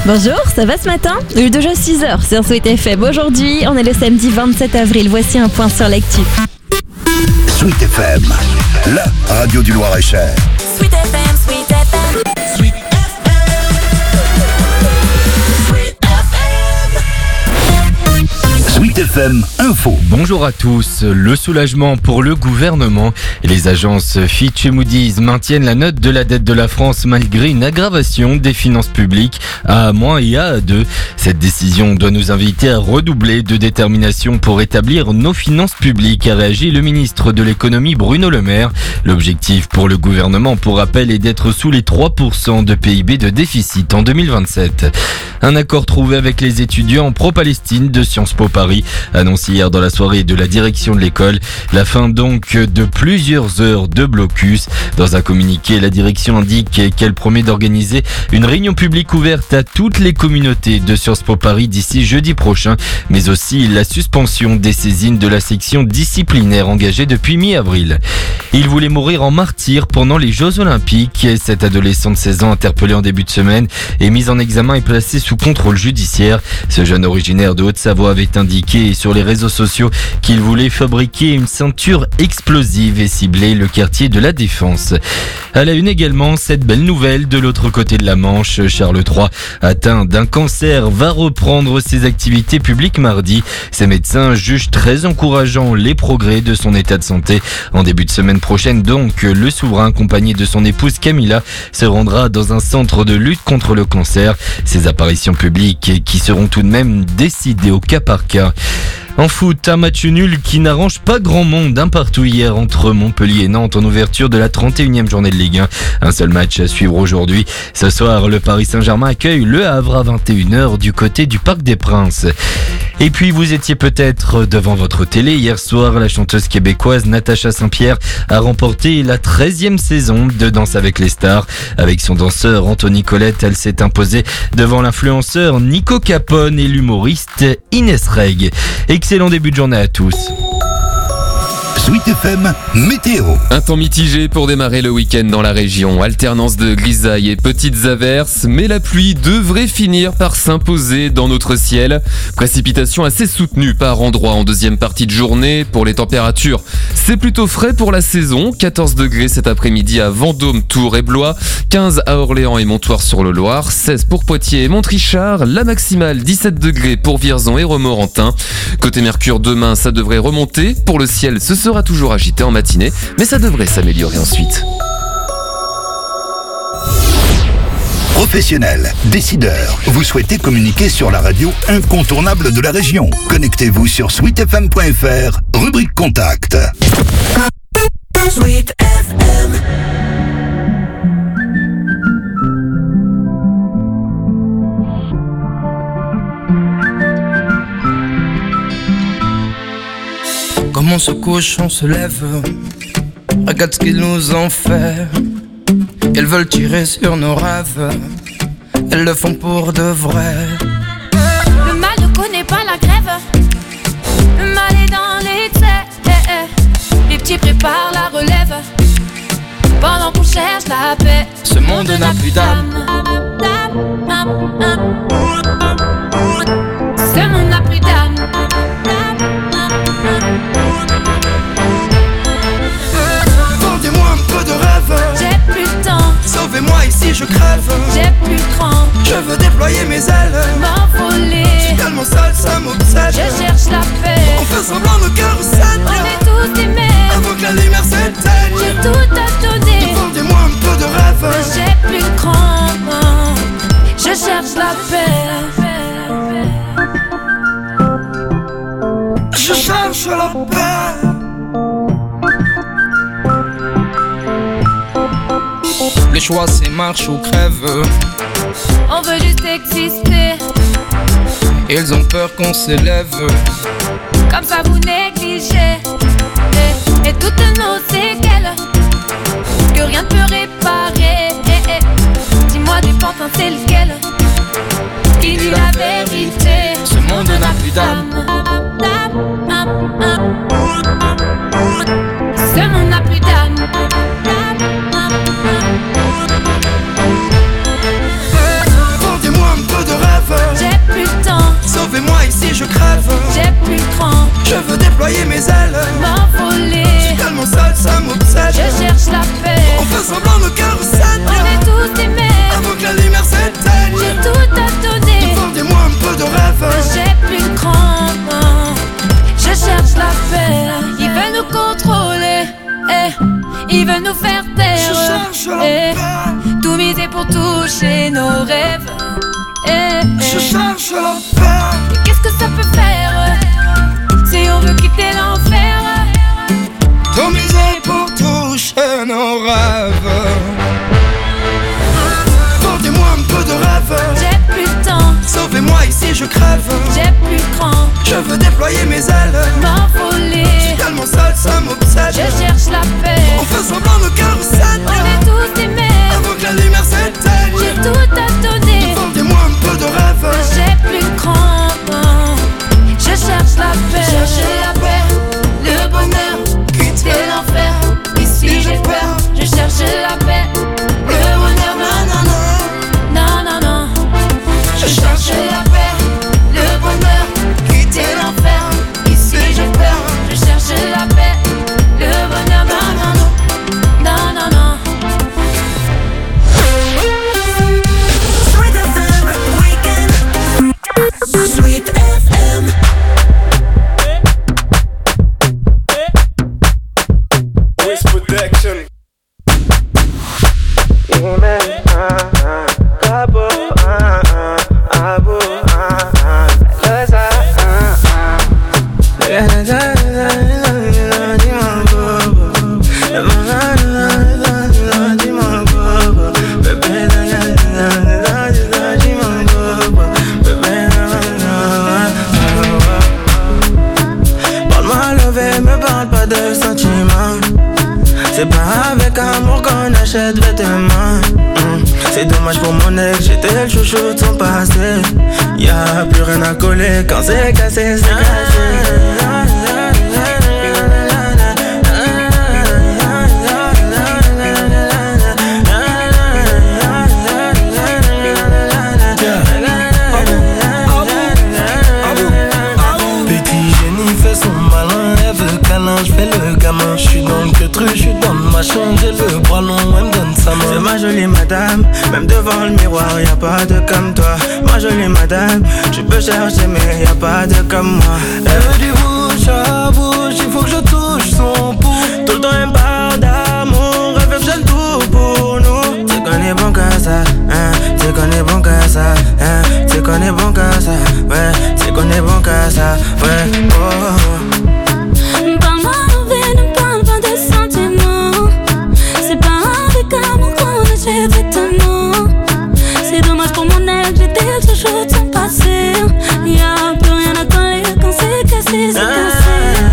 Bonjour, ça va ce matin? Il est déjà 6h sur Sweet FM. Aujourd'hui, on est le samedi 27 avril. Voici un point sur l'actu. Sweet FM, la radio du Loir-et-Cher. Sweet FM, Sweet FM, Sweet FM, Sweet FM. Sweet FM Info. Bonjour à tous. Le soulagement pour le gouvernement. Les agences Fitch et Moody's maintiennent la note de la dette de la France malgré une aggravation des finances publiques à A- et à A2. Cette décision doit nous inviter à redoubler de détermination pour rétablir nos finances publiques, a réagi le ministre de l'économie Bruno Le Maire. L'objectif pour le gouvernement, pour rappel, est d'être sous les 3% de PIB de déficit en 2027. Un accord trouvé avec les étudiants pro-Palestine de Sciences Po Paris, annoncé hier dans la soirée de la direction de l'école. La fin donc de plusieurs heures de blocus. Dans un communiqué, la direction indique qu'elle promet d'organiser une réunion publique ouverte à toutes les communautés de Sciences Po Paris d'ici jeudi prochain, mais aussi la suspension des saisines de la section disciplinaire engagée depuis mi-avril. Il voulait mourir en martyr pendant les Jeux Olympiques. Cet adolescent de 16 ans interpellé en début de semaine est mis en examen et placé sous contrôle judiciaire. Ce jeune originaire de Haute-Savoie avait indiqué sur les réseaux sociaux qu'il voulait fabriquer une ceinture explosive et cibler le quartier de la Défense. À la une également, cette belle nouvelle de l'autre côté de la Manche. Charles III, atteint d'un cancer, va reprendre ses activités publiques mardi. Ses médecins jugent très encourageant les progrès de son état de santé. En début de semaine prochaine donc, le souverain accompagné de son épouse Camilla se rendra dans un centre de lutte contre le cancer. Ces apparitions publiques qui seront tout de même décidées au cas par cas. En foot, un match nul qui n'arrange pas grand monde, un partout hier entre Montpellier et Nantes en ouverture de la 31e journée de Ligue 1. Un seul match à suivre aujourd'hui. Ce soir, le Paris Saint-Germain accueille Le Havre à 21h du côté du Parc des Princes. Et puis vous étiez peut-être devant votre télé hier soir, la chanteuse québécoise Natacha Saint-Pierre a remporté la 13e saison de Danse avec les stars. Avec son danseur Anthony Colette, elle s'est imposée devant l'influenceur Nico Capone et l'humoriste Inès Reg. Excellent début de journée à tous. Sweet FM Météo. Un temps mitigé pour démarrer le week-end dans la région. Alternance de grisailles et petites averses, mais la pluie devrait finir par s'imposer dans notre ciel. Précipitations assez soutenues par endroits en deuxième partie de journée. Pour les températures, c'est plutôt frais pour la saison. 14 degrés cet après-midi à Vendôme, Tours et Blois. 15 à Orléans et Montoire-sur-le-Loir. 16 pour Poitiers et Montrichard. La maximale 17 degrés pour Vierzon et Romorantin. Côté Mercure, demain, ça devrait remonter. Pour le ciel, ce sera toujours agité en matinée, mais ça devrait s'améliorer ensuite. Professionnels, décideurs, vous souhaitez communiquer sur la radio incontournable de la région. Connectez-vous sur sweetfm.fr, rubrique contact. Sweet FM. Comme on se couche, on se lève. Regarde ce qu'ils nous ont fait. Elles veulent tirer sur nos rêves. Elles le font pour de vrai. Le mal ne connaît pas la grève. Le mal est dans l'excès. Les petits préparent la relève pendant qu'on cherche la paix. Ce monde n'a plus d'âme. Ce monde n'a plus d'âme. Vendez-moi un peu de rêve. J'ai plus le temps. Sauvez-moi ici, je crève. J'ai plus le cran. Je veux déployer mes ailes. M'envoler. Je suis tellement seul, ça m'obsède. Je cherche la paix. On fait semblant, nos cœurs saignent. On est tous des mères. Avant que la lumière s'éteigne. J'ai tout à donner. Vendez-moi un peu de rêve. J'ai plus le cran. Je cherche la paix. Je cherche la paix. Le choix c'est marche ou crève. On veut juste exister. Ils ont peur qu'on s'élève. Comme ça vous négligez. Et toutes nos séquelles que rien ne peut réparer. Dis-moi des pantins c'est lequel qui dit la vérité. Ce monde n'a plus d'âme. Ce monde n'a plus d'âme. Vendez-moi un peu de semblant nos cœurs s'éteignent. On est tous aimés Avant que la lumière s'éteigne. J'ai tout à donner. Vendez-moi un peu de rêve. J'ai plus de crainte. Je cherche la paix. Il veut nous contrôler. Il veut nous faire taire. Je cherche la paix. Tout miser pour toucher nos rêves. Je cherche la paix. Et qu'est-ce que ça peut faire si on veut quitter l'enfer? Tout miser pour toucher nos rêves. Vendez-moi un peu de rêve. J'ai plus de temps. Sauvez-moi ici, je crève. J'ai plus de cran. Je veux déployer mes ailes. M'envoler. Je suis tellement seul, ça m'obsède. Je cherche la paix. On fait semblant nos cœurs s'éteignent. On est tous aimés Avant que la lumière s'éteigne. J'ai tout à donner. Vendez-moi un peu de rêve. J'ai plus de cran. Je cherche la paix. Chercher la paix. Le bonheur. Quitter l'enfer. Ici j'ai peur. Je cherche la paix. Le bonheur. Non, non, non. Je cherche la paix. Le bonheur. Quitter l'enfer. Ici j'ai peur. Je cherche la paix. Le bonheur. Non, non, non. Non, non, non. Sweet FM Weekend. Sweet FM. Waste protection. Parle-moi levé, me parle pas de sentiments. C'est pas avec amour qu'on achète vêtements. C'est dommage pour mon ex, j'étais le chouchou de son passé. Y'a plus rien à coller, quand c'est cassé, c'est cassé. Je fais le gamin, j'suis dans le queutru, j'suis dans le machin, j'ai le bras long, elle me donne sa main. C'est ma jolie madame, même devant le miroir, y'a pas de comme toi. Ma jolie madame, tu peux chercher mais y'a pas de comme moi. Elle veut du bouche à bouche, il faut que je touche son pouls. Tout le temps elle me parle d'amour, elle veut que j'aime tout pour nous. C'est qu'on est bon qu'à ça, hein, c'est qu'on est bon qu'à ça, hein, c'est qu'on est bon qu'à ça, ouais, c'est qu'on est bon qu'à ça, ouais, oh. Parle-moi envers, ne parle pas de sentiments. C'est pas avec amour qu'on achète vêtements. C'est dommage pour mon ex, j'étais le chouchou de son passé. Y'a plus rien à coller, quand c'est cassé, c'est cassé.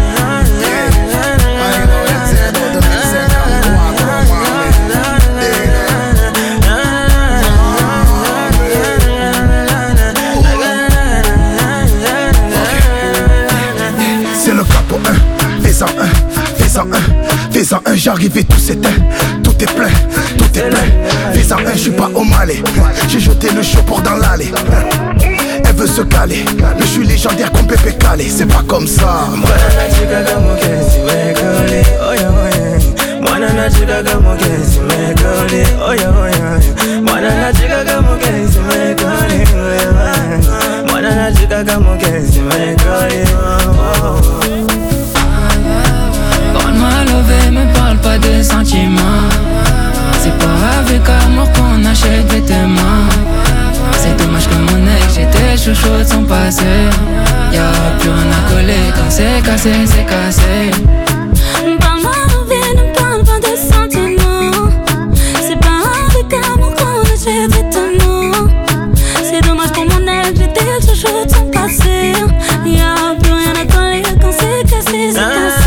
C'est le capot 1, fais-en un, fais-en un, fais-en un, j'arrive et tout s'éteint, tout est plein, fais-en un, j'suis pas au Malais, j'ai jeté le chaud pour dans l'allée. Elle veut se caler, mais j'suis légendaire comme Pépé Calé, c'est pas comme ça. Parle-moi levé, me parle pas de sentiments. C'est pas avec amour qu'on achète vêtements. C'est dommage que mon ex, j'étais chouchou de son passé. Y'a plus rien à coller, quand c'est cassé, c'est cassé. Parle-moi envers, ne parle pas de sentiments. C'est pas avec amour qu'on achète vêtements. C'est dommage pour mon ex, j'étais le chouchou de son passé. Y'a plus rien à coller, quand c'est cassé, c'est cassé.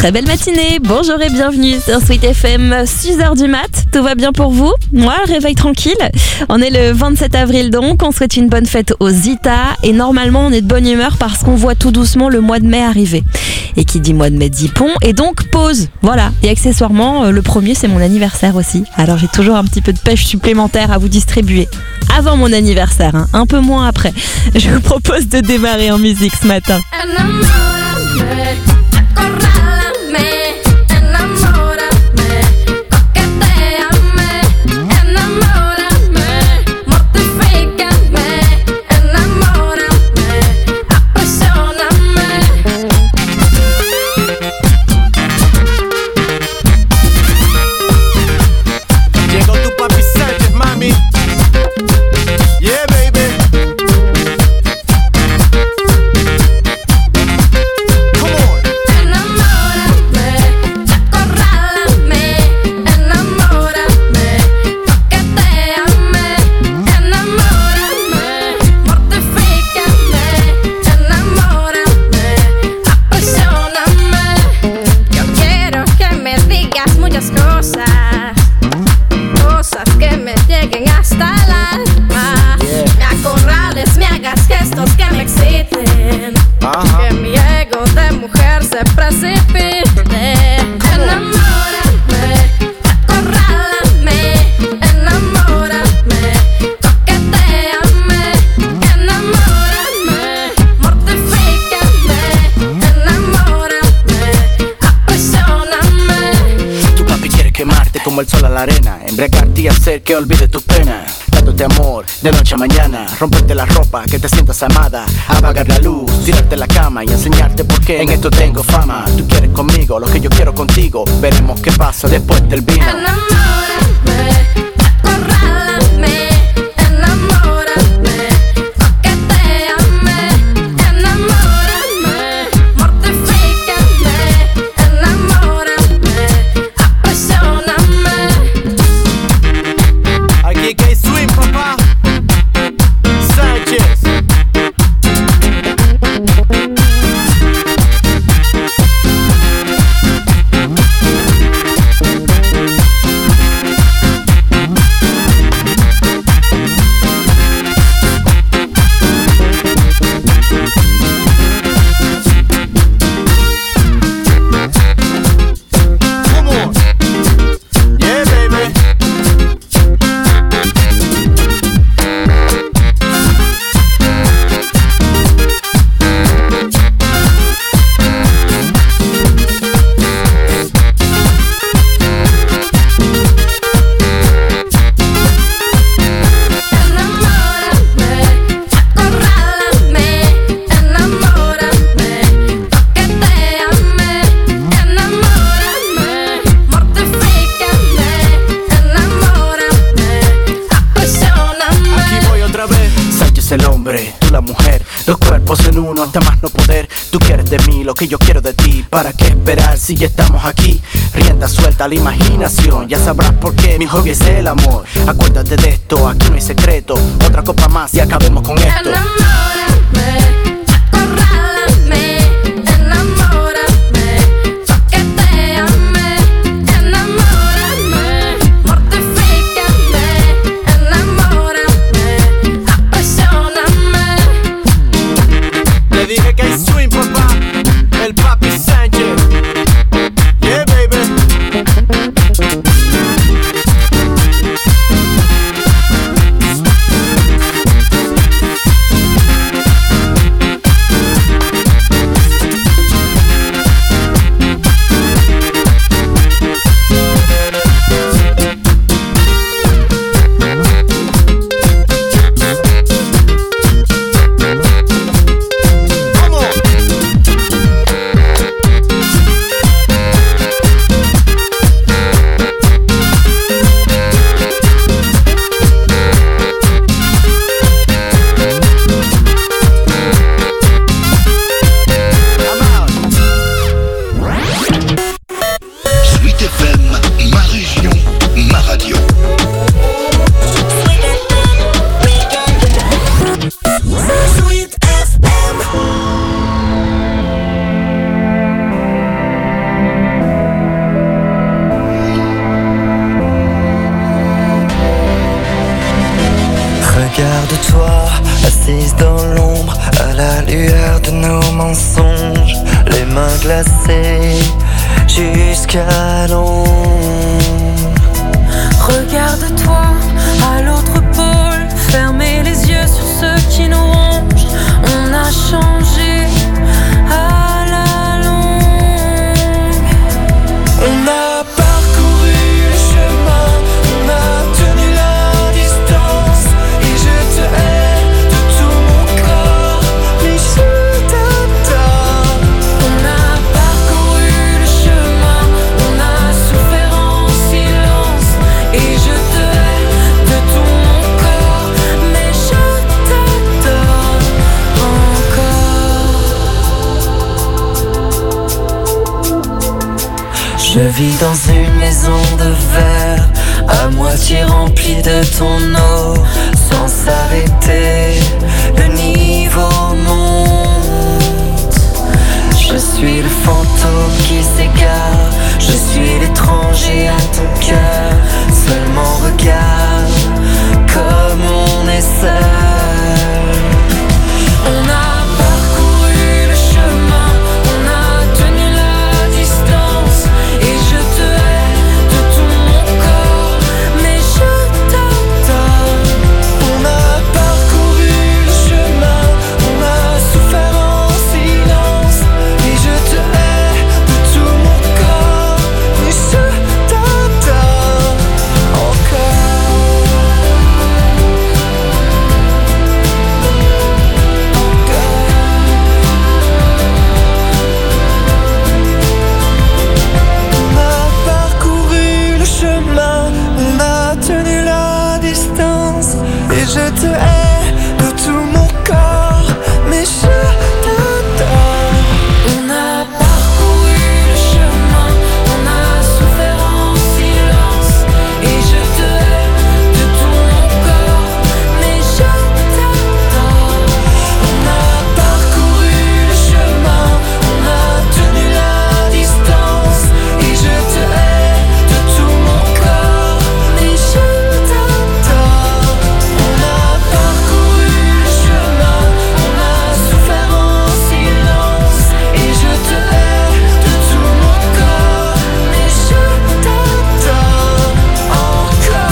Très belle matinée, bonjour et bienvenue sur Sweet FM, 6h du mat, tout va bien pour vous? Moi, réveil tranquille. On est le 27 avril donc, on souhaite une bonne fête aux Zita et normalement on est de bonne humeur parce qu'on voit tout doucement le mois de mai arriver. Et qui dit mois de mai dit pont et donc pause, voilà. Et accessoirement, le premier c'est mon anniversaire aussi, alors j'ai toujours un petit peu de pêche supplémentaire à vous distribuer. Avant mon anniversaire, hein, un peu moins après. Je vous propose de démarrer en musique ce matin. Como el sol a la arena, embriagarte y hacer que olvides tus penas. Dándote amor de noche a mañana, romperte la ropa, que te sientas amada, apagar la luz, tirarte en la cama y enseñarte por qué en esto tengo fama. Tú quieres conmigo, lo que yo quiero contigo, veremos qué pasa después del vino. El hombre, tú la mujer, los cuerpos en uno hasta más no poder. Tú quieres de mí lo que yo quiero de ti. ¿Para qué esperar si ya estamos aquí? Rienda suelta a la imaginación, ya sabrás por qué mi hobby es el amor. Acuérdate de esto, aquí no hay secreto. Otra copa más y acabemos con esto. Dije que hay swing, papá, el papi Sánchez. Yeah, baby. assise dans l'ombre, à la lueur de nos mensonges, les mains glacées jusqu'à l'ombre. Regarde-toi à l'autre pôle, fermez les yeux sur ceux qui nous rongent. On a changé à la longue. On a parcouru le chemin, on a tenu la distance, et je te hais de tout mon corps, mais je t'adore. On a parcouru le chemin, on a souffert en silence, et je te hais de tout mon corps, mais je t'adore encore. Je vis dans une maison de verre, à moitié remplie de ton eau, sans s'arrêter, le niveau monte. Je suis le fantôme qui s'égare, je suis l'étranger à ton cœur. Seulement regarde comme on est seul. On a parcouru le chemin, on a tenu la distance, et je te hais de tout mon corps, mais je t'adore. On a parcouru le chemin, on a souffert en silence, et je te hais de tout mon corps, mais je t'adore encore. On a parcouru le chemin, on a tenu la distance, et je te hais de tout mon corps, mais je t'adore. On a parcouru le chemin, on a souffert en silence, et je te hais de tout mon corps, mais je t'adore. On a parcouru le chemin, on a tenu la distance, et je te hais de tout mon corps, mais je t'adore. On a parcouru le chemin, on a souffert en silence, et je te hais de tout mon corps, mais je t'adore encore,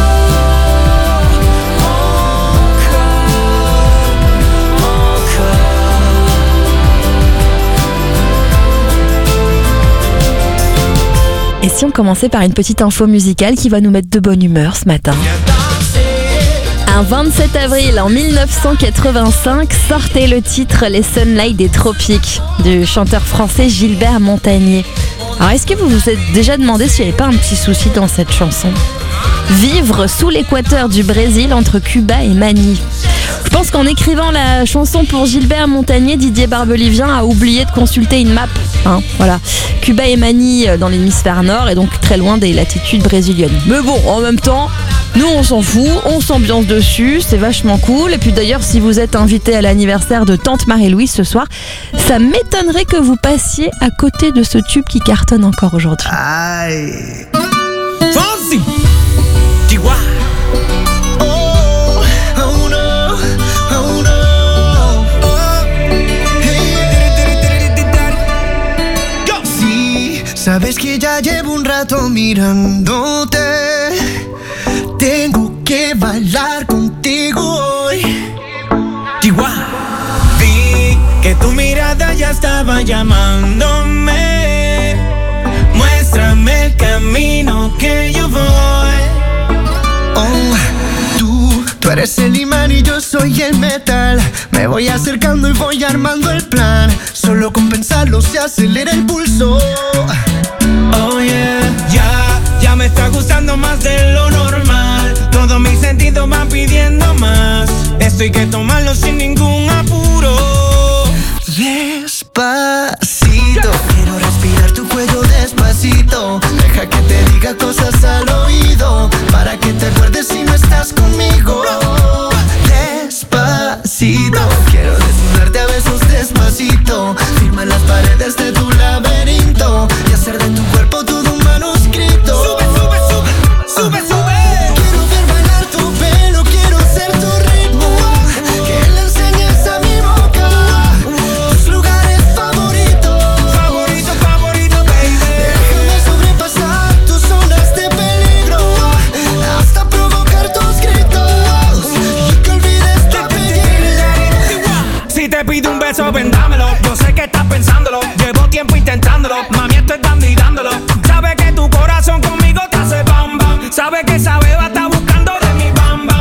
Et si on commençait par une petite info musicale qui va nous mettre de bonne humeur ce matin. Un 27 avril en 1985 sortait le titre Les Sunlight des Tropiques du chanteur français Gilbert Montagné. Alors est-ce que vous vous êtes déjà demandé s'il n'y avait pas un petit souci dans cette chanson ? Vivre sous l'équateur du Brésil entre Cuba et Manille. Je pense qu'en écrivant la chanson pour Gilbert Montagné, Didier Barbelivien a oublié de consulter une map. Voilà. Cuba et Manille dans l'hémisphère nord et donc très loin des latitudes brésiliennes. Mais bon, en même temps, nous on s'en fout, on s'ambiance dessus, c'est vachement cool. Et puis d'ailleurs, si vous êtes invité à l'anniversaire de Tante Marie-Louise ce soir, ça m'étonnerait que vous passiez à côté de ce tube qui cartonne encore aujourd'hui. Aïe. Fonzie. Chihuahua. Sabes que ya llevo un rato mirándote. Tengo que bailar contigo hoy. Chihuahua. Vi que tu mirada ya estaba llamándome. Muéstrame el camino que yo voy. Oh, tú eres el imán y yo soy el metal. Me voy acercando y voy armando el plan. Solo con pensarlo se acelera el pulso. Oh yeah, ya me está gustando más de lo normal. Todos mis sentidos van pidiendo más. Esto hay que tomarlo sin ningún apuro. Despacito, quiero respirar tu cuello despacito. Deja que te diga cosas al oído, para que te acuerdes si no estás conmigo. Despacito, quiero desnudarte a besos despacito. Firma las paredes de tu laberinto y hacer de tu cuerpo todo un manuscrito. Sube, sube, sube, sube, sube. Quiero ver bailar tu pelo, quiero ser tu ritmo. Que el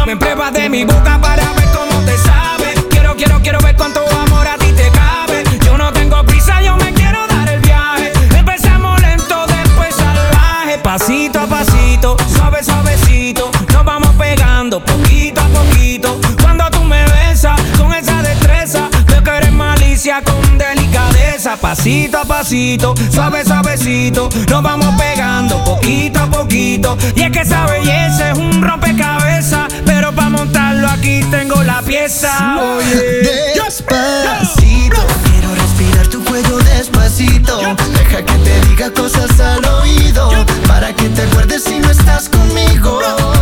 Me pruebas de mi boca para ver cómo te sabe. Quiero ver cuánto amor a ti te cabe. Yo no tengo prisa, yo me quiero dar el viaje. Empezamos lento, después salvaje. Pasito a pasito, suave, suavecito. Nos vamos pegando poquito a poquito. Cuando tú me besas con esa destreza, veo que eres malicia con delicadeza. Pasito a pasito, suave, suavecito. Nos vamos pegando poquito a poquito. Y es que esa belleza es un rompecabezas, pero para montarlo aquí tengo la pieza. Oye, despacito, quiero respirar tu cuello despacito. Deja que te diga cosas al oído, para que te acuerdes si no estás conmigo.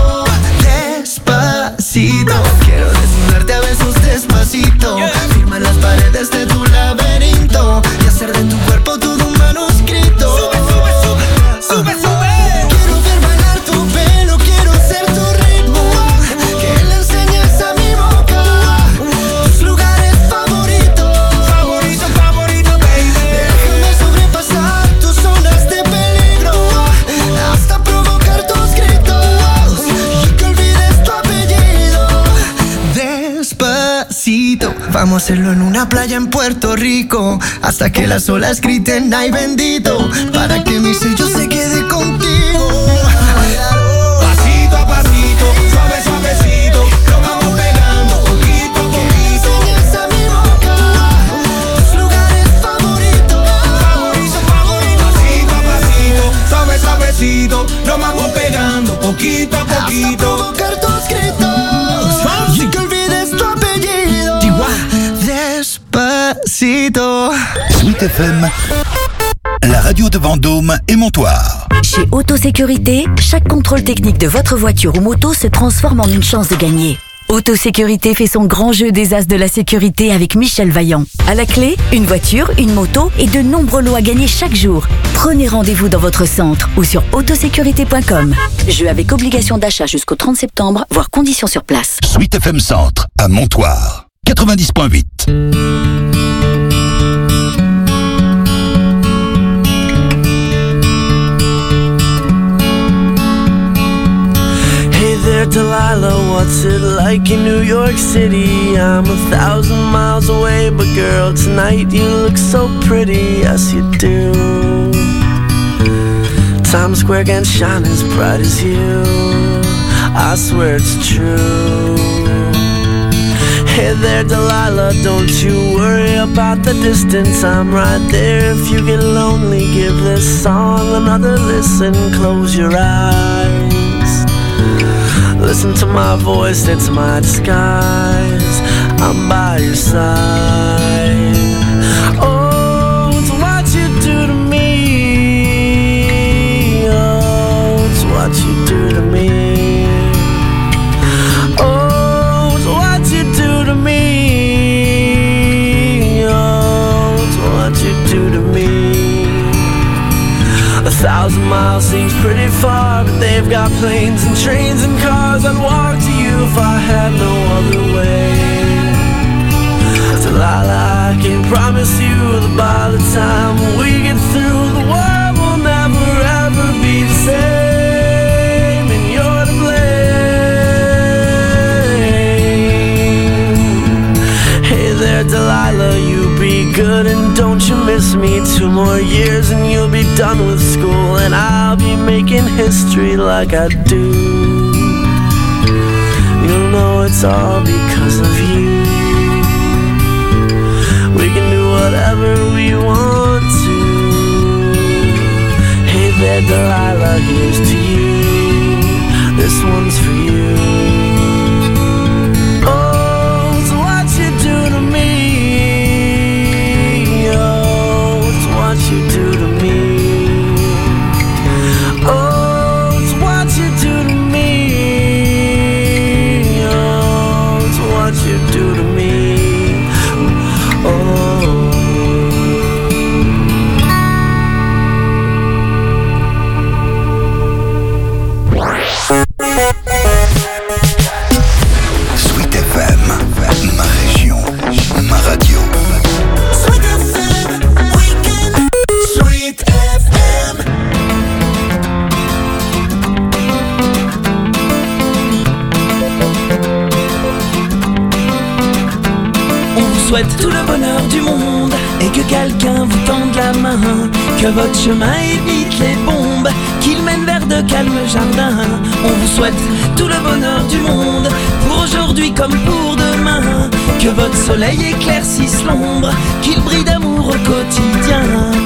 Despacito, quiero desnudarte a besos despacito. Firma las paredes de tu laberinto y hacer de tu cuerpo todo un manuscrito. Sube, sube. Quiero ver bailar tu pelo, quiero ser tu ritmo. Que le enseñes a mi boca tus lugares favoritos. Favorito, baby. Déjame sobrepasar tus zonas de peligro, hasta provocar tus gritos y que olvides tu apellido. Despacito, vamos a hacerlo en una playa en Puerto Rico, hasta que las olas griten ay bendito, para que mi sello se quede contigo. Pasito a pasito, suave, suavecito. Nos vamos pegando poquito a poquito. Enseñas a mi boca tus lugares favoritos. Pasito a pasito, suave, suavecito. Nos vamos pegando poquito a poquito. Hasta provocar tus gritos y que olvides tu apellido. Despacito. Sweet FM, la radio de Vendôme et Montoire. Chez Autosécurité, chaque contrôle technique de votre voiture ou moto se transforme en une chance de gagner. Autosécurité fait son grand jeu des as de la sécurité avec Michel Vaillant. À la clé, une voiture, une moto et de nombreux lots à gagner chaque jour. Prenez rendez-vous dans votre centre ou sur autosécurité.com. Jeu avec obligation d'achat jusqu'au 30 septembre, voire conditions sur place. Sweet FM Centre, à Montoire, 90.8. Hey there, Delilah, what's it like in New York City? I'm 1,000 miles away, but girl, tonight you look so pretty, yes you do. Times Square can't shine as bright as you, I swear it's true. Hey there, Delilah, don't you worry about the distance, I'm right there. If you get lonely, give this song another listen, close your eyes. Listen to my voice, it's my disguise, I'm by your side. Oh, it's what you do to me. Oh, it's what you do to me. Oh, it's what you do to me. Oh, it's what you do to me. 1,000 miles seems pretty far, but they've got planes and trains and cars. I'd walk to you if I had no other way. Delilah, I can promise you that by the time we get through, the world will never ever be the same, and you're to blame. Hey there, Delilah, you be good and don't you miss me. 2 more years and you'll be done with school, and I'll be making history like I do. You'll know it's all because of you. We can do whatever we want to. Hey there, Delilah, here's to you. This one's for you. Oh, it's what you do to me. Oh, it's what you do to me. Oh, it's what you do to me. Oh, it's what you do to me. souhaite tout le bonheur du monde et que quelqu'un vous tende la main, que votre chemin évite les bombes, qu'il mène vers de calmes jardins. On vous souhaite tout le bonheur du monde, pour aujourd'hui comme pour demain, que votre soleil éclaircisse l'ombre, qu'il brille d'amour au quotidien.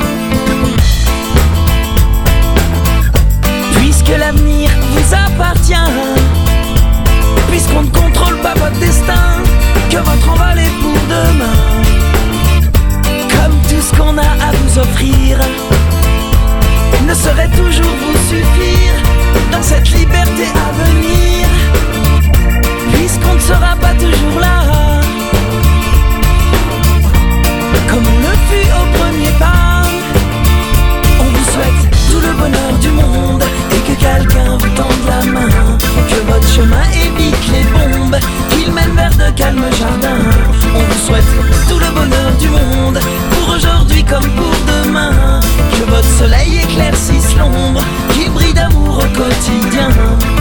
Puisque l'avenir vous appartient, puisqu'on ne contrôle pas votre destin, que votre envol est pour demain. Comme tout ce qu'on a à vous offrir ne saurait toujours vous suffire dans cette liberté à venir, puisqu'on ne sera pas toujours là comme on le fut au premier pas. On vous souhaite tout le bonheur du monde et que quelqu'un vous tende la main, que votre chemin évite les bombes, qu'il mène vers de calmes jardins. On vous souhaite tout le bonheur du monde, pour aujourd'hui comme pour demain, que votre soleil éclaircisse l'ombre, qu'il brille d'amour au quotidien.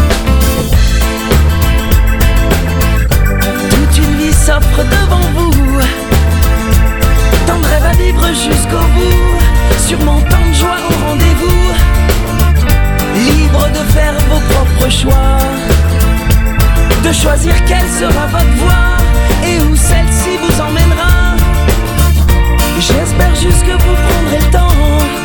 Toute une vie s'offre devant vous, tant de rêves à vivre jusqu'au bout, sûrement tant de joie au rendez-vous, libre de faire vos propres choix, de choisir quelle sera votre voie et où celle-ci vous emmènera. J'espère juste que vous prendrez le temps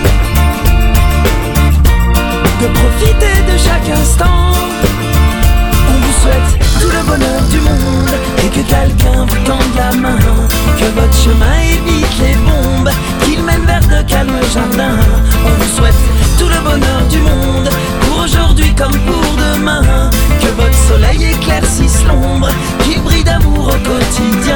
de profiter de chaque instant. On vous souhaite tout le bonheur du monde et que quelqu'un vous tende la main, que votre chemin évite les bombes, qu'il mène vers de calmes jardins. On vous souhaite tout le bonheur du monde, pour aujourd'hui comme pour demain, que votre soleil éclaircisse l'ombre, qu'il brille d'amour au quotidien.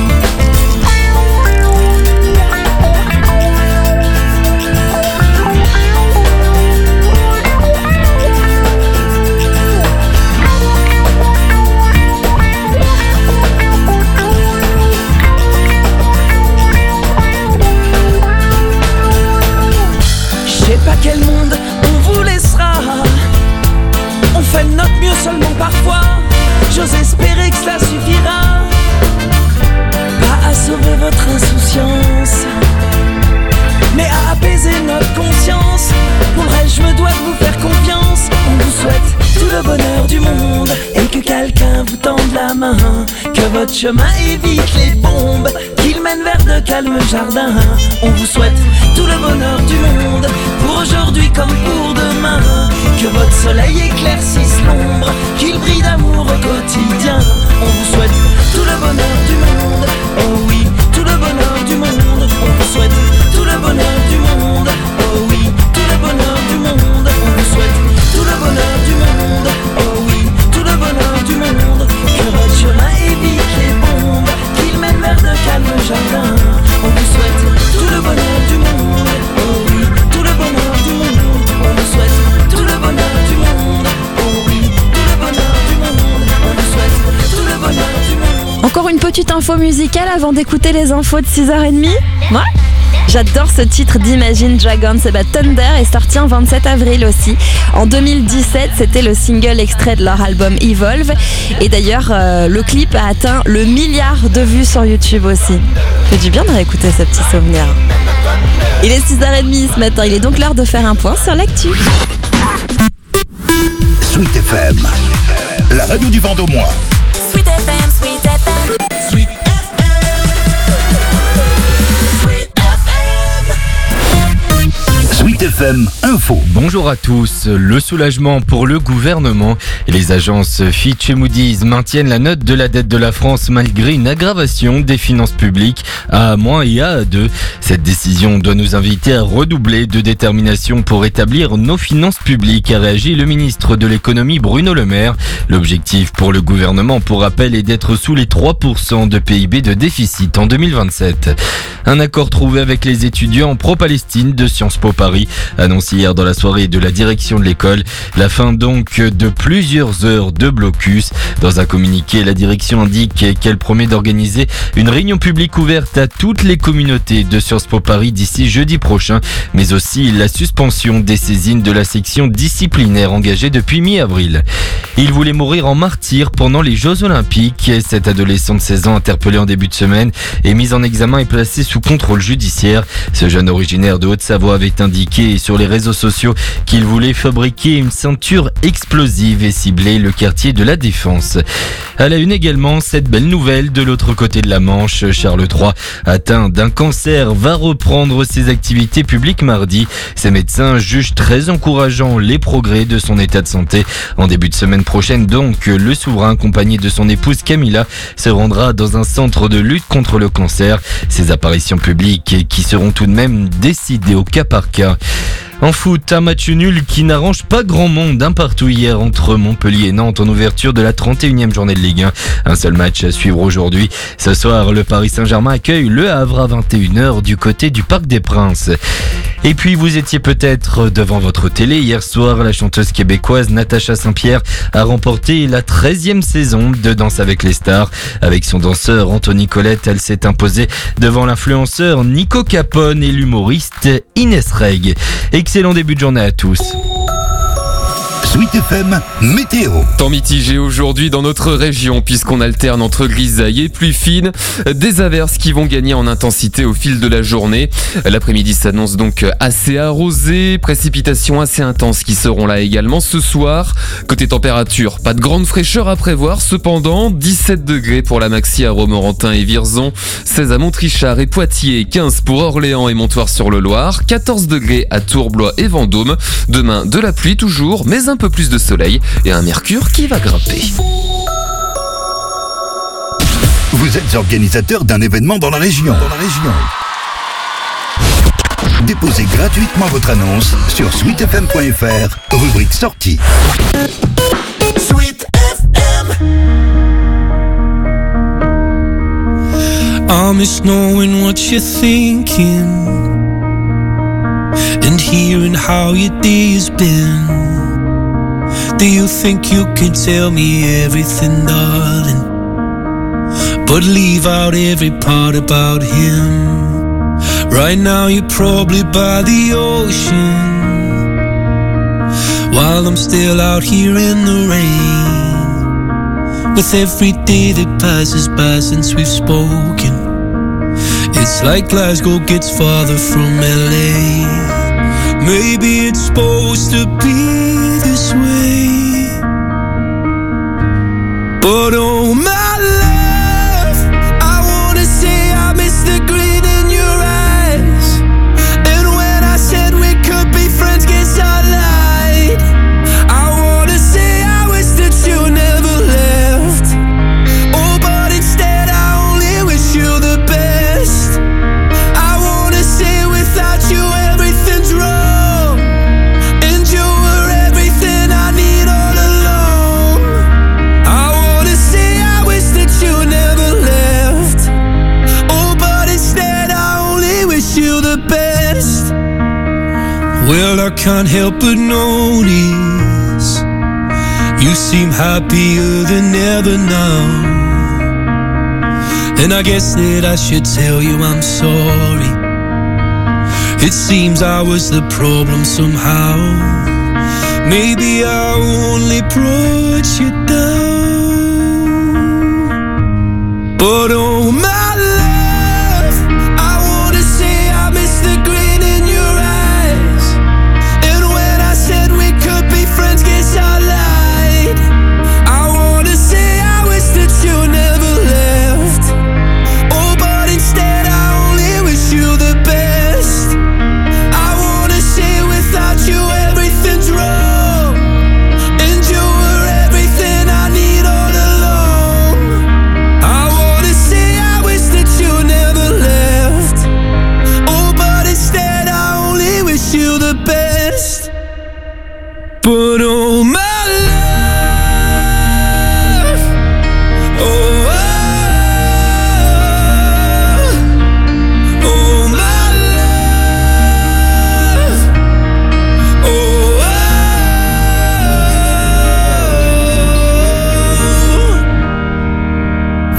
Je sais pas quel monde on vous laissera, on fait de notre mieux seulement parfois, j'ose espérer que cela suffira, pas à sauver votre insouciance, mais à apaiser notre conscience. Pour le reste je me dois de vous faire confiance. On vous souhaite tout le bonheur du monde et que quelqu'un vous tende la main, que votre chemin évite les bombes, qu'il mène vers de calmes jardins. On vous souhaite tout le bonheur du monde, pour aujourd'hui comme pour demain, que votre soleil éclaircisse l'ombre, qu'il brille d'amour au quotidien. On vous souhaite tout le bonheur du monde, oh oui, tout le bonheur du monde. On vous souhaite tout le bonheur du monde, oh oui, tout le bonheur du monde. On vous souhaite tout le bonheur du monde, oh oui, tout le bonheur du monde, que votre chemin évite les bombes, qu'il mène vers de calmes jardins. On vous souhaite tout le bonheur du monde, oh oui, tout le bonheur du monde. On vous souhaite tout le bonheur du monde, oh oui, tout le bonheur du monde. On vous souhaite tout le bonheur du monde. Encore une petite info musicale avant d'écouter les infos de 6h30. Moi, j'adore ce titre d'Imagine Dragons, c'est Thunder, est sorti en 27 avril aussi. En 2017, c'était le single extrait de leur album Evolve. Et d'ailleurs, le clip a atteint le 1 milliard de vues sur YouTube aussi. Fait du bien de réécouter ce petit souvenir. Il est 6h30 ce matin, il est donc l'heure de faire un point sur l'actu. Sweet FM, la radio du Vendômois. Sweet FM, Sweet FM. Sweet Sweet FM Info. Bonjour à tous. Le soulagement pour le gouvernement. Les agences Fitch et Moody's maintiennent la note de la dette de la France malgré une aggravation des finances publiques à A- et à A2. Cette décision doit nous inviter à redoubler de détermination pour rétablir nos finances publiques, a réagi le ministre de l'économie Bruno Le Maire. L'objectif pour le gouvernement, pour rappel, est d'être sous les 3% de PIB de déficit en 2027. Un accord trouvé avec les étudiants pro-Palestine de Sciences Po Paris. annonce hier dans la soirée de la direction de l'école. La fin donc de plusieurs heures de blocus. Dans un communiqué, la direction indique qu'elle promet d'organiser une réunion publique ouverte à toutes les communautés de Sciences Po Paris d'ici jeudi prochain, mais aussi la suspension des saisines de la section disciplinaire engagée depuis mi-avril. Il voulait mourir en martyr pendant les Jeux Olympiques. Cet adolescent de 16 ans interpellé en début de semaine est mis en examen et placé sous contrôle judiciaire. Ce jeune originaire de Haute-Savoie avait indiqué sur les réseaux sociaux qu'il voulait fabriquer une ceinture explosive et cibler le quartier de la Défense. À la une également, cette belle nouvelle de l'autre côté de la Manche. Charles III, atteint d'un cancer, va reprendre ses activités publiques mardi. Ses médecins jugent très encourageant les progrès de son état de santé. En début de semaine prochaine donc, le souverain accompagné de son épouse Camilla se rendra dans un centre de lutte contre le cancer. Ces apparitions publiques qui seront tout de même décidées au cas par cas. En foot, un match nul qui n'arrange pas grand monde, un partout hier entre Montpellier et Nantes en ouverture de la 31e journée de Ligue 1. Un seul match à suivre aujourd'hui. Ce soir, le Paris Saint-Germain accueille le Havre à 21h du côté du Parc des Princes. Et puis vous étiez peut-être devant votre télé hier soir, la chanteuse québécoise Natacha Saint-Pierre a remporté la 13e saison de Danse avec les stars. Avec son danseur Anthony Colette, elle s'est imposée devant l'influenceur Nico Capone et l'humoriste Inès Reg. Excellent début de journée à tous. Sweet FM météo. Temps mitigé aujourd'hui dans notre région puisqu'on alterne entre grisaille et pluie fine. Des averses qui vont gagner en intensité au fil de la journée. L'après-midi s'annonce donc assez arrosé. Précipitations assez intenses qui seront là également ce soir. Côté température, pas de grande fraîcheur à prévoir. Cependant, 17 degrés pour la maxi à Romorantin et Vierzon, 16 à Montrichard et Poitiers, 15 pour Orléans et Montoire-sur-le-Loir, 14 degrés à Tours-Blois et Vendôme. Demain, de la pluie toujours, mais un peu plus de soleil et un mercure qui va grimper. Vous êtes organisateur d'un événement dans la région. Déposez gratuitement votre annonce sur sweetfm.fr, rubrique sortie. Sweet FM. I miss knowing what you're thinking and hearing how your day's been. Do you think you can tell me everything, darling, but leave out every part about him? Right now you're probably by the ocean, while I'm still out here in the rain. With every day that passes by since we've spoken, it's like Glasgow gets farther from LA. Maybe it's supposed to be this way, but oh my love, I wanna say I miss the grin in your eyes. And when I said we could be friends, guess I lied. I wanna say I wish that you never left. Oh, but instead I only wish you the best. I wanna say without you everything's wrong, and you were everything I need all along. I wanna say I wish that you never left. Oh, but instead I only wish you the best. Well, I can't help but notice you seem happier than ever now, and I guess that I should tell you I'm sorry. It seems I was the problem somehow. Maybe I only brought you down, but oh my love, I wanna say I miss the grin in your eyes. And when I said we could be friends, guess I lied. I wanna say I wish that you never left. Oh, but instead I only wish you the best. I wanna say without you everything's wrong, and you were everything I need all along. I wanna say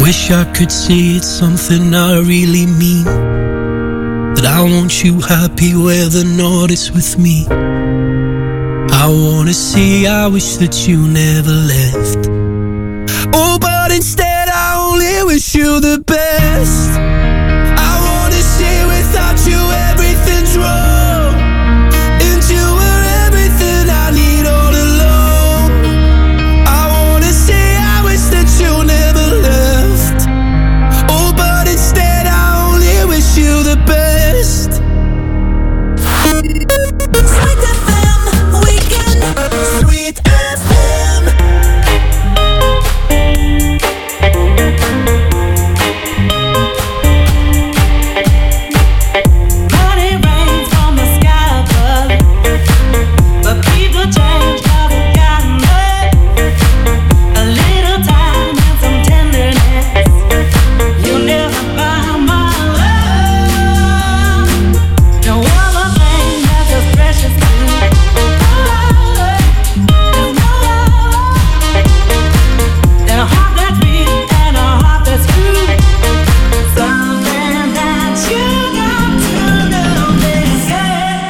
Wish I could say it's something I really mean, that I want you happy whether or not it's with me. I wanna say I wish that you never left. Oh, but instead I only wish you the best. I wanna say without you everything's wrong, and you were everything I need all along. I wanna say I wish that you never left. Oh, but instead I only wish you the best. Sweet FM Weekend. Sweet FM. Money rains from the sky above, but people change, haven't gotten up. A little time and some tenderness, you'll never buy my love. No other thing that's as precious to me. There's no love than a heart that's real and a heart that's true. Something that you got to know, they say.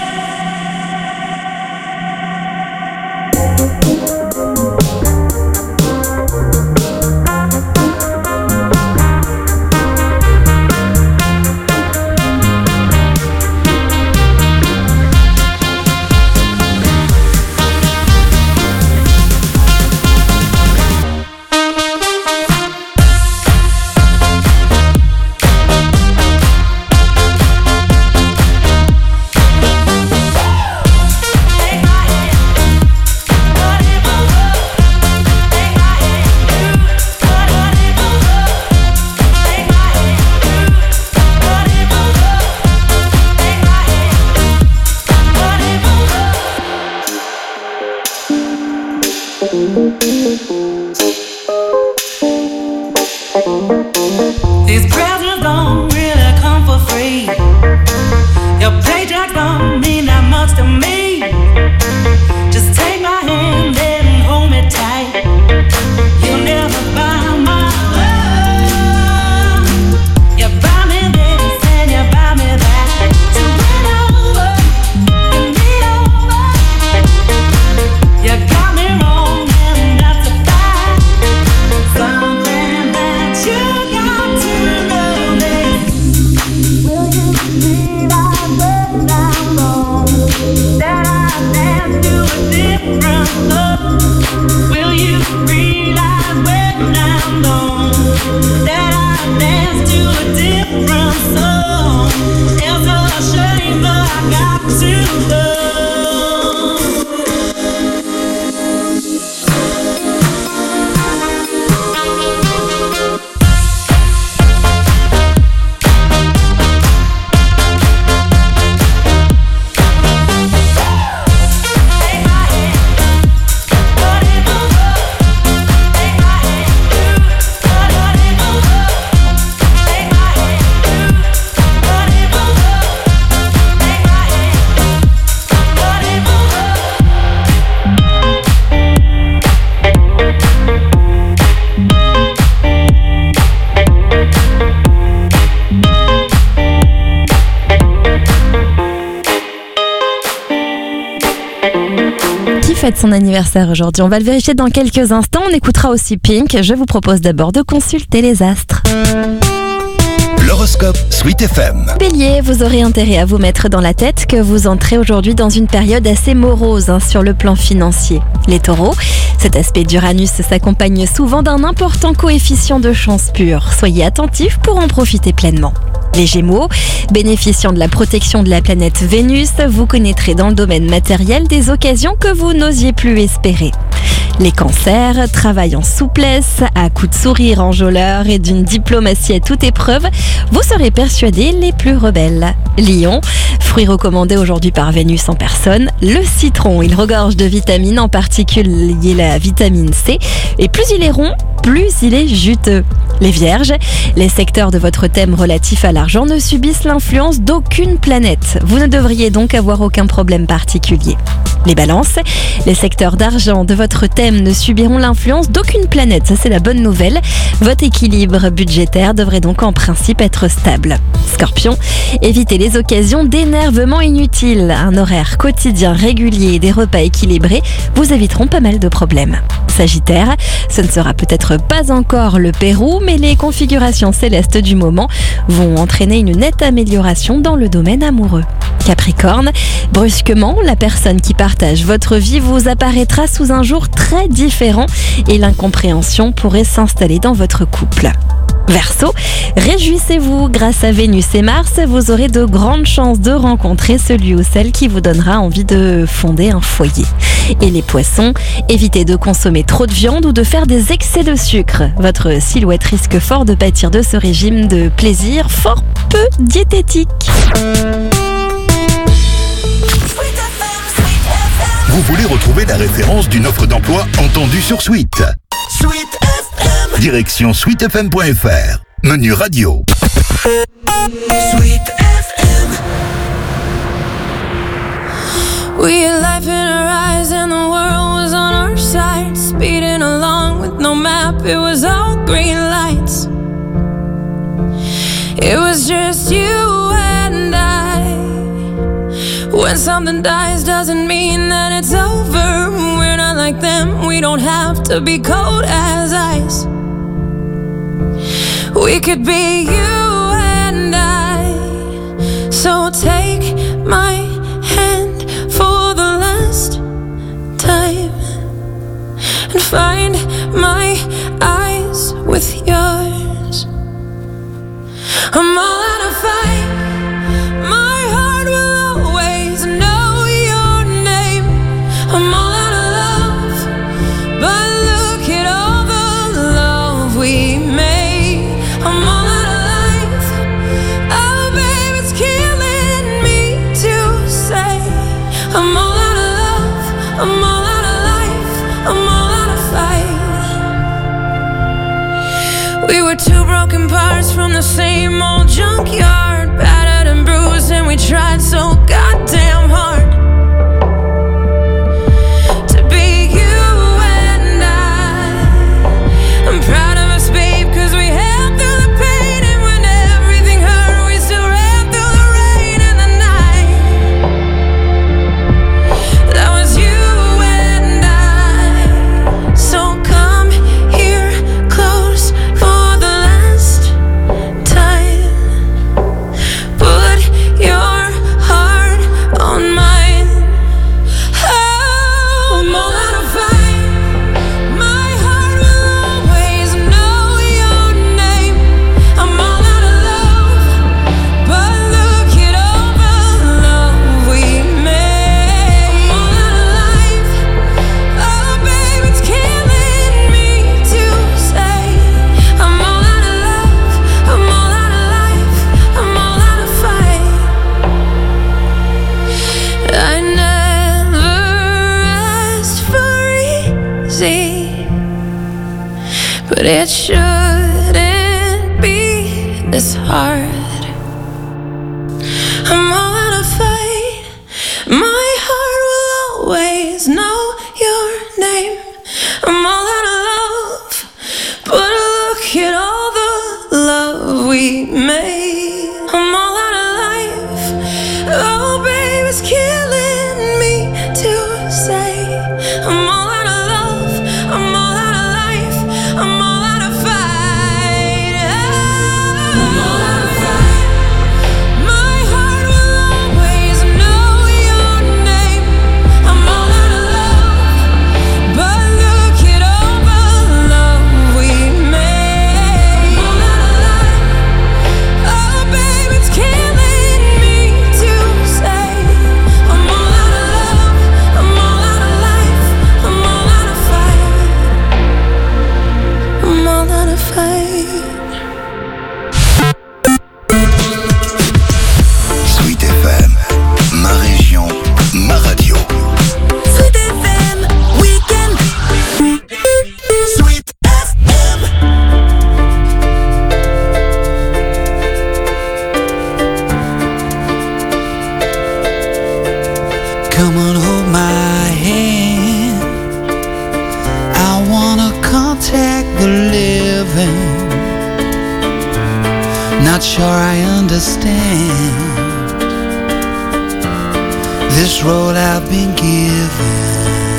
These presents don't really come for free. Your paycheck don't mean that much to me. Just take my hand and hold me tight. You'll never buy my love. You buy me this and you buy me that. So win over, give me over. You got me wrong and that's a fact. Something that you got to know this. Will you realize when I'm gone that I dance to a different love? Will you realize when I'm gone that I dance to a different song? It's a shame, but I got to know. Qui fête son anniversaire aujourd'hui? On va le vérifier dans quelques instants. On écoutera aussi Pink. Je vous propose d'abord de consulter les astres. L'horoscope Sweet FM. Bélier, vous aurez intérêt à vous mettre dans la tête que vous entrez aujourd'hui dans une période assez morose sur le plan financier. Les taureaux, cet aspect d'Uranus s'accompagne souvent d'un important coefficient de chance pure. Soyez attentifs pour en profiter pleinement. Les Gémeaux, bénéficiant de la protection de la planète Vénus, vous connaîtrez dans le domaine matériel des occasions que vous n'osiez plus espérer. Les Cancers, travaillent en souplesse, à coups de sourire enjôleur et d'une diplomatie à toute épreuve, vous serez persuadés les plus rebelles. Lion, fruit recommandé aujourd'hui par Vénus en personne, le citron, il regorge de vitamines, en particulier la vitamine C, et plus il est rond, plus il est juteux. Les Vierges, les secteurs de votre thème relatif à l'argent ne subissent l'influence d'aucune planète. Vous ne devriez donc avoir aucun problème particulier. Les Balances, les secteurs d'argent de votre thème ne subiront l'influence d'aucune planète. Ça, c'est la bonne nouvelle. Votre équilibre budgétaire devrait donc en principe être stable. Scorpion, évitez les occasions d'énervement inutiles. Un horaire quotidien régulier et des repas équilibrés vous éviteront pas mal de problèmes. Sagittaire, ce ne sera peut-être pas encore le Pérou, mais les configurations célestes du moment vont entraîner une nette amélioration dans le domaine amoureux. Capricorne, brusquement, la personne qui partage votre vie vous apparaîtra sous un jour très différent et l'incompréhension pourrait s'installer dans votre couple. Verseau, réjouissez-vous, grâce à Vénus et Mars, vous aurez de grandes chances de rencontrer celui ou celle qui vous donnera envie de fonder un foyer. Et les Poissons, évitez de consommer trop de viande ou de faire des excès de sucre. Votre silhouette risque fort de pâtir de ce régime de plaisir fort peu diététique. Vous voulez retrouver la référence d'une offre d'emploi entendue sur Sweet. Sweet FM. Direction sweetfm.fr. Menu radio. Sweet FM. We had life in our eyes and the world was on our side. Speeding along with no map, it was all green lights. It was just you and I. When something dies doesn't mean that it's over. We're not like them, we don't have to be cold as ice. We could be you and I. So take my hand for the last time and find my eyes with yours. I'm all out of fight. My heart will always know your name. I'm all out of love, but look at all the love we made. I'm all out of life. Oh, babe, it's killing me to say. I'm all out of love. I'm all out of life. I'm all out of fight. We were two broken parts from the same old junkyard, battered and bruised, and we tried so goddamn hard to be you and I'm proud of us, babe, cause we held through the pain, and when everything hurt, we still ran through the rain and the night. That was you and I. So come here close for the last time. Put your heart on mine. Oh, I'm all out of fight. My heart will always know your name. I'm all out of love, but look at all the love we made. I'm all out of life. Oh, babe, it's killing me to say. I'm all out of love. I'm all out of life. I'm all out of fight. I never asked for easy, but it shouldn't be this hard. I'm all out of fight. My heart will always know your name. I'm all out of love, but look at all the love we made. I'm all out of life. Oh, babe, it's killing me to say. I'm all out of love. I'm all out of life. I'm all out of fight. I'm all out of fight. My heart will always know your name. I'm all out of love, but look at all the love we made. I'm all out of life. the living. Not sure I understand this road I've been given.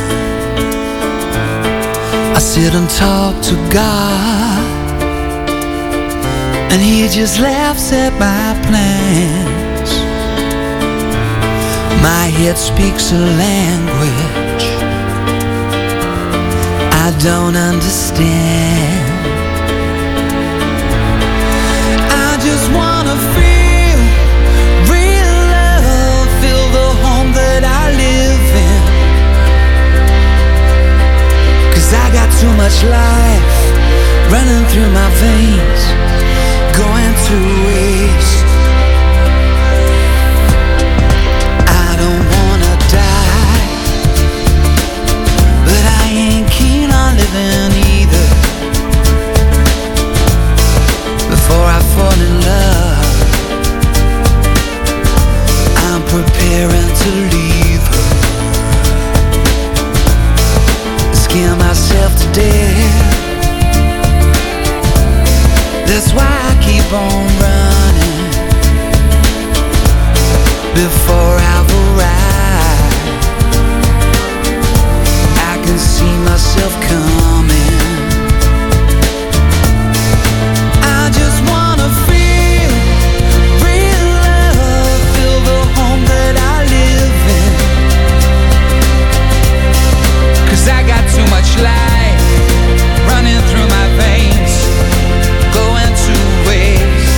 I sit and talk to God, and He just laughs at my plans. My head speaks a language I don't understand. I just wanna feel real love, feel the home that I live in. 'Cause I got too much life running through my veins, going to waste. I don't wanna die, but I ain't keen on living either. Before I fall in love, I'm preparing to leave her. Scare myself to death. That's why I keep on running before I've arrived. I can see myself coming. I just wanna feel real love, feel the home that I live in. 'Cause I got too much life running through my veins, going to waste.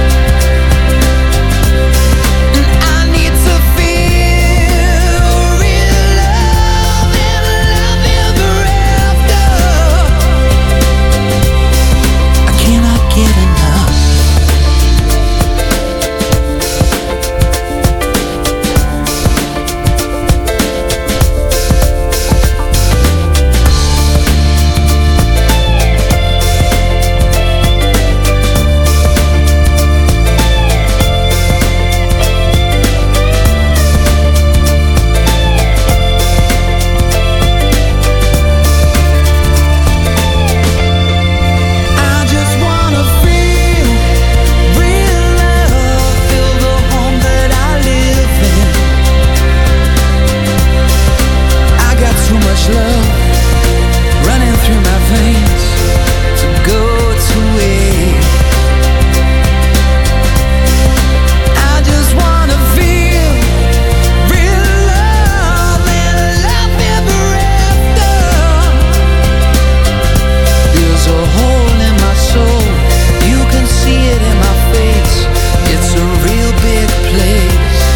And I need to feel real love and love ever after. I cannot get enough. I just wanna feel real love, feel the home that I live in. I got too much love running through my veins to go to waste. I just wanna feel real love and love ever after. There's a hole in my soul, you can see it in my face. It's a real big place.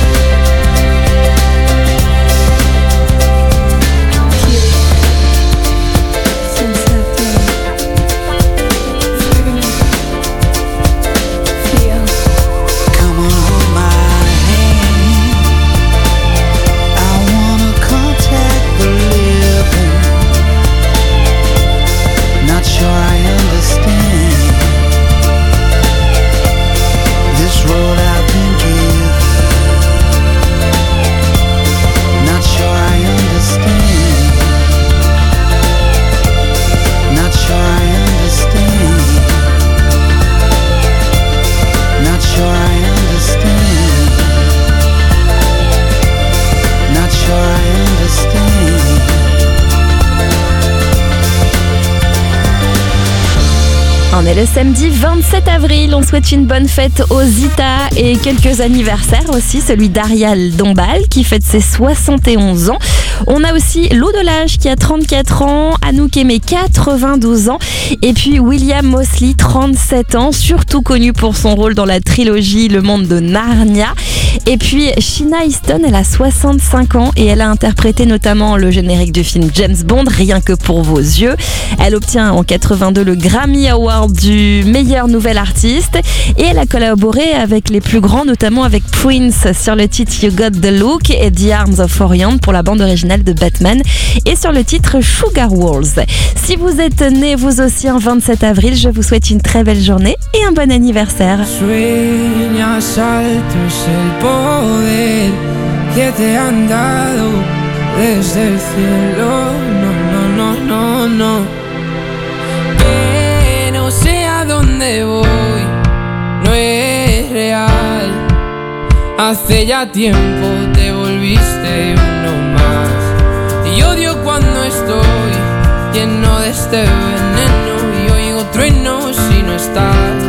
Come on, hold my hand. I wanna contact the living. Not sure I understand this road I've been given. Not sure I understand. Not sure I understand. Not sure I understand. Not sure I understand. On est le samedi 27 avril, on souhaite une bonne fête aux Zita et quelques anniversaires aussi, celui d'Ariel Dombal qui fête ses 71 ans. On a aussi Lou Delage qui a 34 ans, Anouk Aimé 92 ans et puis William Mosley 37 ans, surtout connu pour son rôle dans la trilogie Le Monde de Narnia. Et puis Sheena Easton, elle a 65 ans et elle a interprété notamment le générique du film James Bond, Rien que pour vos yeux. Elle obtient en 82 le Grammy Award du meilleur nouvel artiste et elle a collaboré avec les plus grands, notamment avec Prince sur le titre You Got the Look et The Arms of Orion pour la bande originale de Batman et sur le titre Sugar Walls. Si vous êtes né vous aussi un 27 avril, je vous souhaite une très belle journée et un bon anniversaire. Sueñas alto es el poder que te han dado desde el cielo. No, no, no, no, no. Hace ya tiempo te volviste uno más. Y odio cuando estoy lleno de este veneno y oigo truenos si no estás.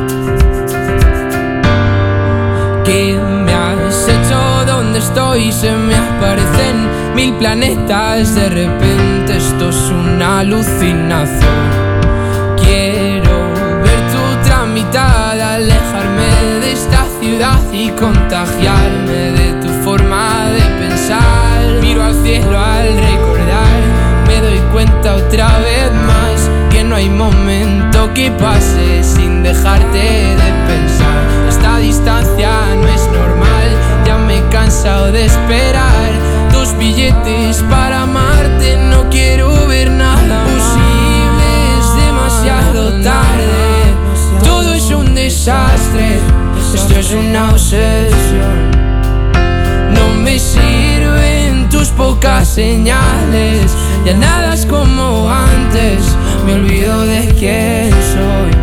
¿Qué me has hecho? ¿Dónde estoy? Se me aparecen 1000 planetas. De repente esto es una alucinación. Quiero ver tu tramitada, alejarme de esta ciudad y contagiarme de tu forma de pensar. Miro al cielo al recordar, me doy cuenta otra vez más que no hay momento que pase sin dejarte de pensar. Esta distancia no es normal, ya me he cansado de esperar tus billetes para amarte. No quiero ver nada posible, es demasiado tarde. Todo es un desastre, esto es una obsesión. No me sirven tus pocas señales, ya nada es como antes, me olvido de quién soy.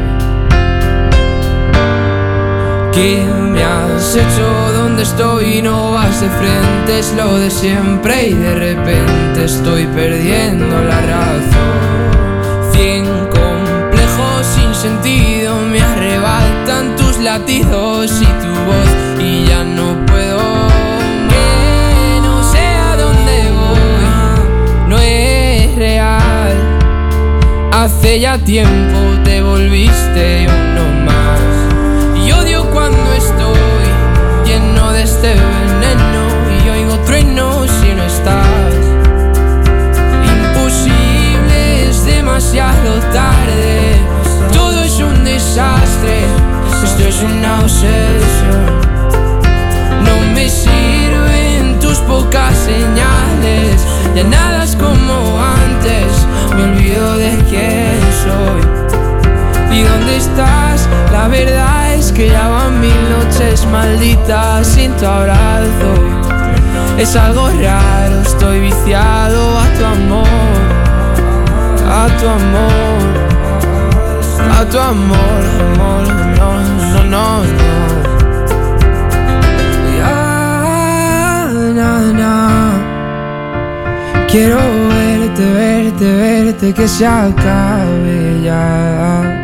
¿Qué me has hecho? ¿Dónde estoy? No vas de frente, es lo de siempre y de repente estoy perdiendo la razón. 100 complejos sin sentido me arrebatan tus latidos y tu voz y ya no puedo. Que no sé a dónde voy, no es real. Hace ya tiempo te volviste uno más. Y odio cuando estoy lleno de este veneno y oigo truenos si no estás. Imposible, es demasiado tarde. Todo es un desastre, esto es una obsesión. No me sirven tus pocas señales, ya nada es como antes, me olvido de quién soy. ¿Y dónde estás? La verdad es que ya van 1000 noches malditas sin tu abrazo. Es algo raro, estoy viciado a tu amor, a tu amor, a tu amor, amor, no, no, no, no. Ya, no, no. Quiero verte, verte, verte, que se acabe ya.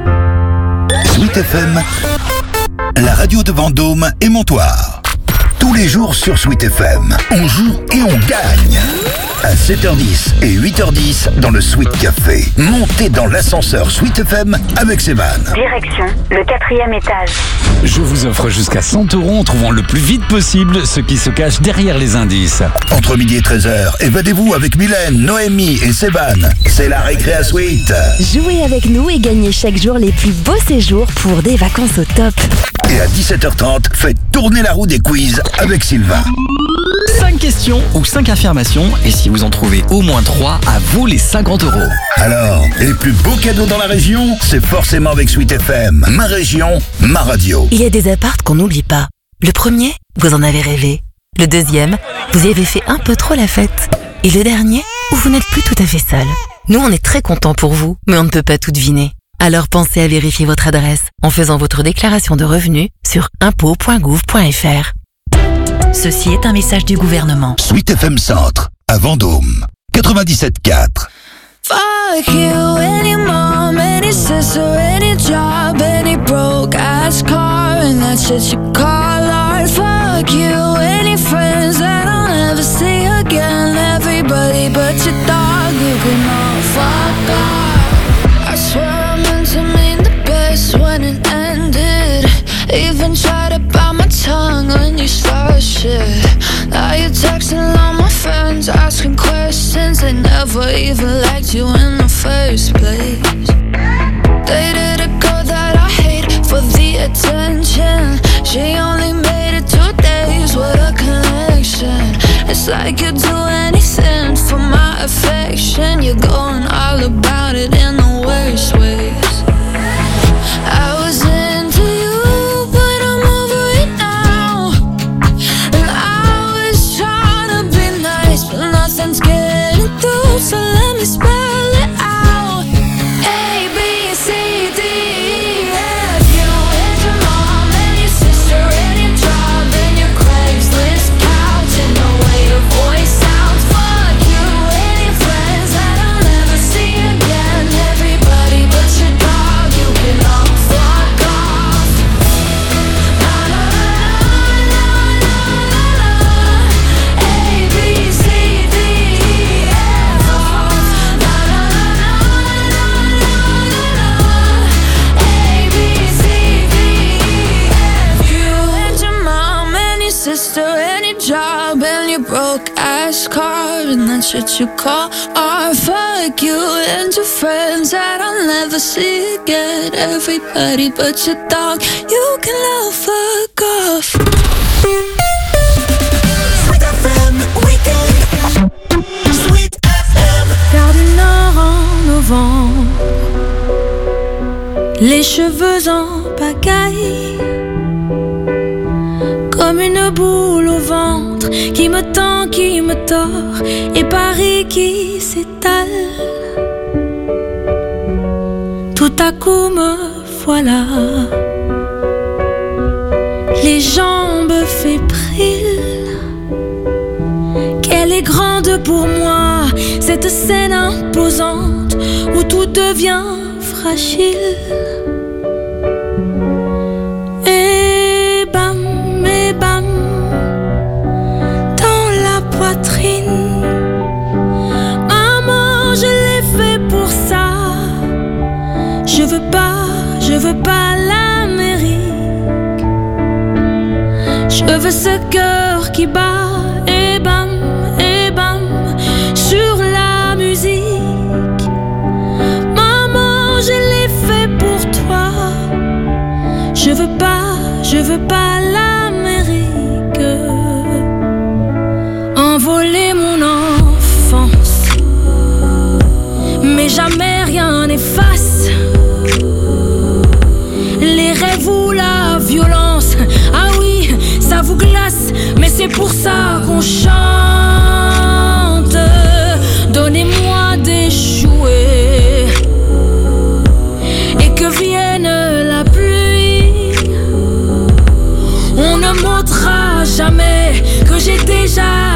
Sweet FM, la radio de Vendôme et Montoire. Tous les jours sur Sweet FM, on joue et on gagne. À 7h10 et 8h10 dans le Sweet Café. Montez dans l'ascenseur Sweet FM avec Sévan. Direction le 4e étage. Je vous offre jusqu'à 100 € en trouvant le plus vite possible ce qui se cache derrière les indices. Entre midi et 13h, évadez-vous avec Mylène, Noémie et Sévan. C'est la récré à Sweet. Jouez avec nous et gagnez chaque jour les plus beaux séjours pour des vacances au top. Et à 17h30, faites tourner la roue des quiz avec Sylvain. 5 questions ou 5 affirmations, et si vous en trouvez au moins 3, à vous les 50 €. Alors, les plus beaux cadeaux dans la région, c'est forcément avec Sweet FM. Ma région, ma radio. Il y a des apparts qu'on n'oublie pas. Le premier, vous en avez rêvé. Le deuxième, vous y avez fait un peu trop la fête. Et le dernier, où vous n'êtes plus tout à fait seul. Nous, on est très contents pour vous, mais on ne peut pas tout deviner. Alors pensez à vérifier votre adresse en faisant votre déclaration de revenus sur impôts.gouv.fr. Ceci est un message du gouvernement. Sweet FM Centre, à Vendôme, 97.4. Fuck you, any mom, any sister, any job, any broke ass car, and that shit you call art. Fuck you, any friends that I'll never see again. Everybody but your dog, you can all fuck off. I swear I meant to mean the best when it ended. Even tried to bite my tongue when you started shit. Now you're texting all my friends, asking questions. They never even liked you in the first place. Dated a girl that I hate for the attention. She only made it 2 days with a connection. It's like you'd do anything for my affection. You're going all about it in the worst ways. I was into you, but I'm over it now. And I was trying to be nice, but nothing's getting through. So let me spell it out. A, B, C, D, E, F. You and your mom and your sister and your job and fast car, and that's what you call art. Fuck you and your friends that I'll never see again. Everybody but your dog, you can love fuck off. Sweet FM Weekend. Sweet FM. Gare du Nord en novembre, les cheveux en pagaille, comme une boule au ventre qui me tend, qui me tord, et Paris qui s'étale. Tout à coup me voilà, les jambes fébriles. Qu'elle est grande pour moi, cette scène imposante où tout devient fragile. Et bam, dans la poitrine. Maman, je l'ai fait pour ça. Je veux pas l'Amérique. Je veux ce cœur qui bat. Et bam, sur la musique. Maman, je l'ai fait pour toi. Je veux pas l'Amérique. Envoler mon enfance, mais jamais rien n'efface les rêves ou la violence. Ah oui, ça vous glace, mais c'est pour ça qu'on chante. Donnez-moi des jouets et que vienne la pluie. On ne montrera jamais que j'ai déjà